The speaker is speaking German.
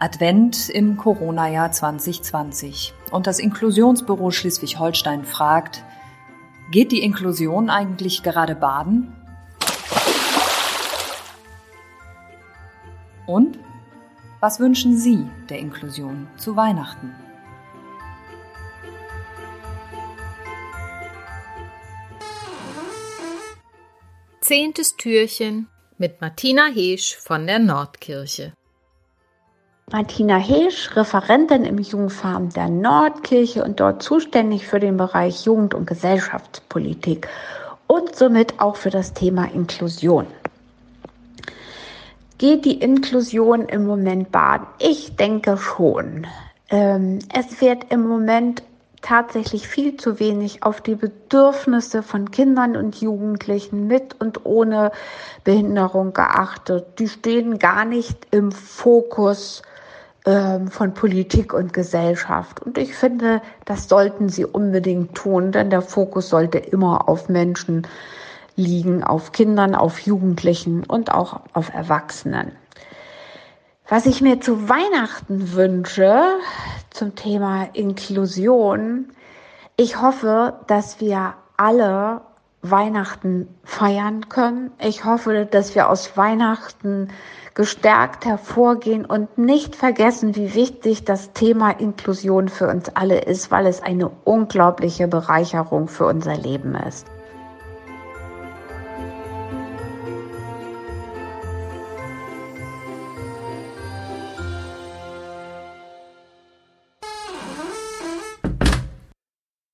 Advent im Corona-Jahr 2020. Und das Inklusionsbüro Schleswig-Holstein fragt, geht die Inklusion eigentlich gerade baden? Und was wünschen Sie der Inklusion zu Weihnachten? Zehntes Türchen mit Martina Heesch von der Nordkirche. Martina Heesch, Referentin im Jugendforum der Nordkirche und dort zuständig für den Bereich Jugend- und Gesellschaftspolitik und somit auch für das Thema Inklusion. Geht die Inklusion im Moment baden? Ich denke schon. Es wird im Moment tatsächlich viel zu wenig auf die Bedürfnisse von Kindern und Jugendlichen mit und ohne Behinderung geachtet. Die stehen gar nicht im Fokus von Politik und Gesellschaft. Und ich finde, das sollten sie unbedingt tun, denn der Fokus sollte immer auf Menschen liegen, auf Kindern, auf Jugendlichen und auch auf Erwachsenen. Was ich mir zu Weihnachten wünsche zum Thema Inklusion, ich hoffe, dass wir alle Weihnachten feiern können. Ich hoffe, dass wir aus Weihnachten gestärkt hervorgehen und nicht vergessen, wie wichtig das Thema Inklusion für uns alle ist, weil es eine unglaubliche Bereicherung für unser Leben ist.